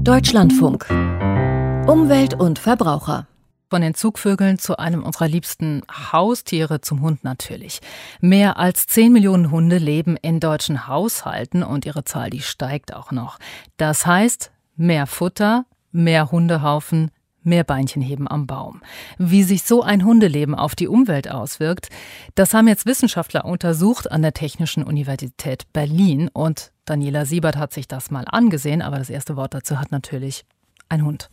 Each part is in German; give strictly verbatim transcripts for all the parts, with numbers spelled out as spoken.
Deutschlandfunk. Umwelt und Verbraucher. Von den Zugvögeln zu einem unserer liebsten Haustiere, zum Hund natürlich. Mehr als zehn Millionen Hunde leben in deutschen Haushalten und ihre Zahl, die steigt auch noch. Das heißt, mehr Futter, mehr Hundehaufen, mehr Beinchenheben am Baum. Wie sich so ein Hundeleben auf die Umwelt auswirkt, das haben jetzt Wissenschaftler untersucht an der Technischen Universität Berlin. Und Daniela Siebert hat sich das mal angesehen, aber das erste Wort dazu hat natürlich ein Hund.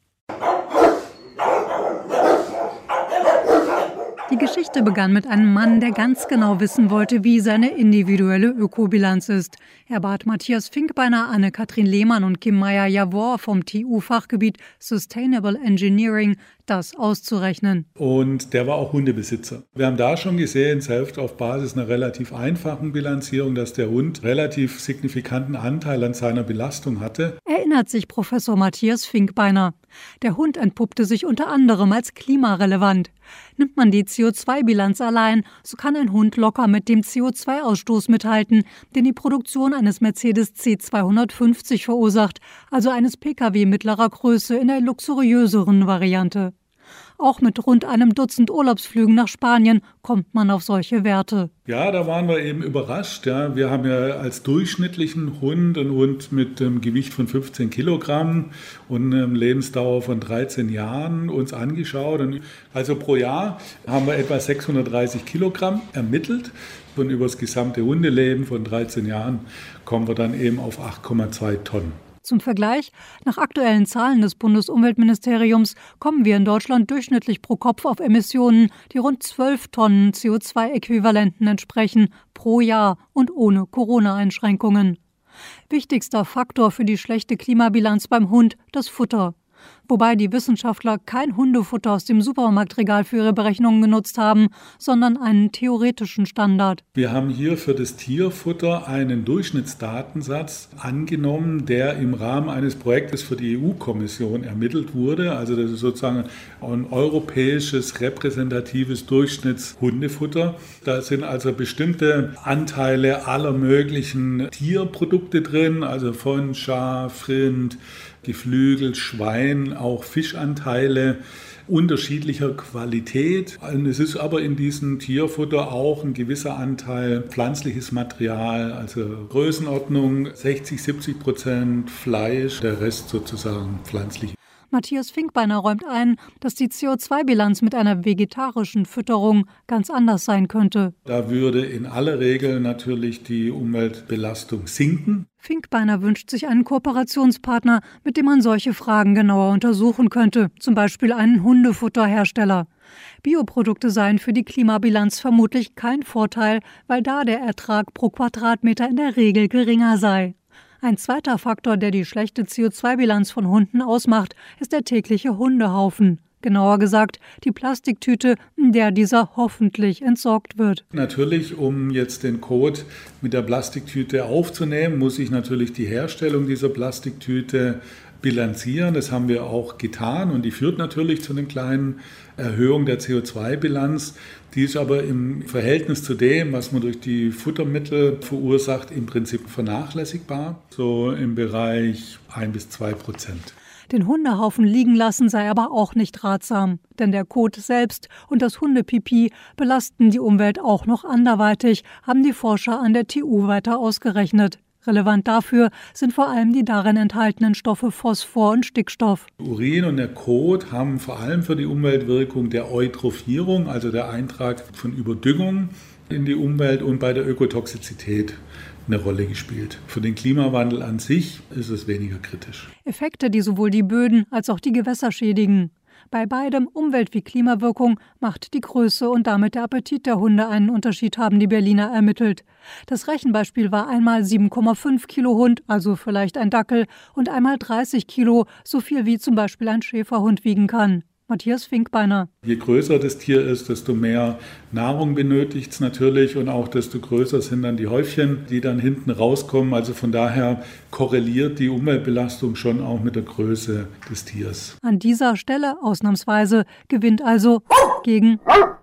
Die Geschichte begann mit einem Mann, der ganz genau wissen wollte, wie seine individuelle Ökobilanz ist. Er bat Matthias Finkbeiner, Anne-Kathrin Lehmann und Kim Meyer-Javor vom T U-Fachgebiet Sustainable Engineering, das auszurechnen. Und der war auch Hundebesitzer. Wir haben da schon gesehen, selbst auf Basis einer relativ einfachen Bilanzierung, dass der Hund relativ signifikanten Anteil an seiner Belastung hatte. Erinnert sich Professor Matthias Finkbeiner. Der Hund entpuppte sich unter anderem als klimarelevant. Nimmt man die C O zwei Bilanz allein, so kann ein Hund locker mit dem C O zwei Ausstoß mithalten, den die Produktion eines Mercedes C zweihundertfünfzig verursacht, also eines P K W mittlerer Größe in der luxuriöseren Variante. Auch mit rund einem Dutzend Urlaubsflügen nach Spanien kommt man auf solche Werte. Ja, da waren wir eben überrascht. Ja. Wir haben ja als durchschnittlichen Hund einen Hund mit einem Gewicht von fünfzehn Kilogramm und einer Lebensdauer von dreizehn Jahren uns angeschaut. Und also pro Jahr haben wir etwa sechshundertdreißig Kilogramm ermittelt. Und über das gesamte Hundeleben von dreizehn Jahren kommen wir dann eben auf acht Komma zwei Tonnen. Zum Vergleich, nach aktuellen Zahlen des Bundesumweltministeriums kommen wir in Deutschland durchschnittlich pro Kopf auf Emissionen, die rund zwölf Tonnen C O zwei Äquivalenten entsprechen, pro Jahr und ohne Corona-Einschränkungen. Wichtigster Faktor für die schlechte Klimabilanz beim Hund, das Futter. Wobei die Wissenschaftler kein Hundefutter aus dem Supermarktregal für ihre Berechnungen genutzt haben, sondern einen theoretischen Standard. Wir haben hier für das Tierfutter einen Durchschnittsdatensatz angenommen, der im Rahmen eines Projektes für die E U-Kommission ermittelt wurde. Also das ist sozusagen ein europäisches repräsentatives Durchschnittshundefutter. Da sind also bestimmte Anteile aller möglichen Tierprodukte drin, also von Schaf, Rind, Geflügel, Schwein, auch Fischanteile unterschiedlicher Qualität. Und es ist aber in diesem Tierfutter auch ein gewisser Anteil pflanzliches Material, also Größenordnung sechzig, siebzig Prozent Fleisch, der Rest sozusagen pflanzlich. Matthias Finkbeiner räumt ein, dass die C O zwei Bilanz mit einer vegetarischen Fütterung ganz anders sein könnte. Da würde in aller Regel natürlich die Umweltbelastung sinken. Finkbeiner wünscht sich einen Kooperationspartner, mit dem man solche Fragen genauer untersuchen könnte, zum Beispiel einen Hundefutterhersteller. Bioprodukte seien für die Klimabilanz vermutlich kein Vorteil, weil da der Ertrag pro Quadratmeter in der Regel geringer sei. Ein zweiter Faktor, der die schlechte C O zwei Bilanz von Hunden ausmacht, ist der tägliche Hundehaufen. Genauer gesagt, die Plastiktüte, in der dieser hoffentlich entsorgt wird. Natürlich, um jetzt den Kot mit der Plastiktüte aufzunehmen, muss ich natürlich die Herstellung dieser Plastiktüte bilanzieren. Das haben wir auch getan und die führt natürlich zu einer kleinen Erhöhung der C O zwei Bilanz. Die ist aber im Verhältnis zu dem, was man durch die Futtermittel verursacht, im Prinzip vernachlässigbar. So im Bereich ein bis zwei Prozent. Den Hundehaufen liegen lassen sei aber auch nicht ratsam, denn der Kot selbst und das Hundepipi belasten die Umwelt auch noch anderweitig, haben die Forscher an der T U weiter ausgerechnet. Relevant dafür sind vor allem die darin enthaltenen Stoffe Phosphor und Stickstoff. Urin und der Kot haben vor allem für die Umweltwirkung der Eutrophierung, also der Eintrag von Überdüngung in die Umwelt und bei der Ökotoxizität eine Rolle gespielt. Für den Klimawandel an sich ist es weniger kritisch. Effekte, die sowohl die Böden als auch die Gewässer schädigen. Bei beidem, Umwelt- wie Klimawirkung, macht die Größe und damit der Appetit der Hunde einen Unterschied, haben die Berliner ermittelt. Das Rechenbeispiel war einmal sieben Komma fünf Kilo Hund, also vielleicht ein Dackel, und einmal dreißig Kilo, so viel wie zum Beispiel ein Schäferhund wiegen kann. Matthias Finkbeiner. Je größer das Tier ist, desto mehr Nahrung benötigt es natürlich und auch desto größer sind dann die Häufchen, die dann hinten rauskommen. Also von daher korreliert die Umweltbelastung schon auch mit der Größe des Tiers. An dieser Stelle ausnahmsweise gewinnt also gegen